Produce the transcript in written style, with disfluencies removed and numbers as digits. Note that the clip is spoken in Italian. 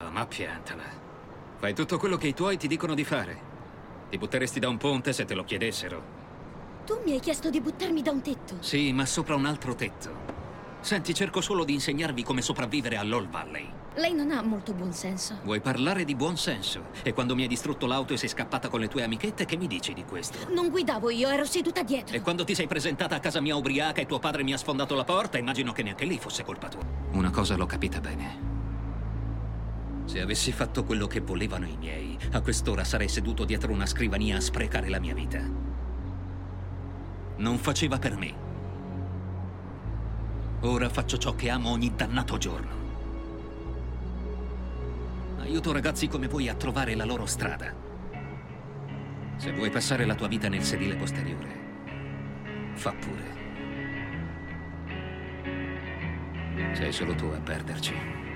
Ma piantala. Fai tutto quello che i tuoi ti dicono di fare. Ti butteresti da un ponte se te lo chiedessero. Tu mi hai chiesto di buttarmi da un tetto. Sì, ma sopra un altro tetto. Senti, cerco solo di insegnarvi come sopravvivere all'All Valley. Lei non ha molto buon senso. Vuoi parlare di buon senso? E quando mi hai distrutto l'auto e sei scappata con le tue amichette, che mi dici di questo? Non guidavo io, ero seduta dietro. E quando ti sei presentata a casa mia ubriaca e tuo padre mi ha sfondato la porta, immagino che neanche lì fosse colpa tua. Una cosa l'ho capita bene. Se avessi fatto quello che volevano i miei, a quest'ora sarei seduto dietro una scrivania a sprecare la mia vita. Non faceva per me. Ora faccio ciò che amo ogni dannato giorno. Aiuto ragazzi come voi a trovare la loro strada. Se vuoi passare la tua vita nel sedile posteriore, fa pure. Sei solo tu a perderci.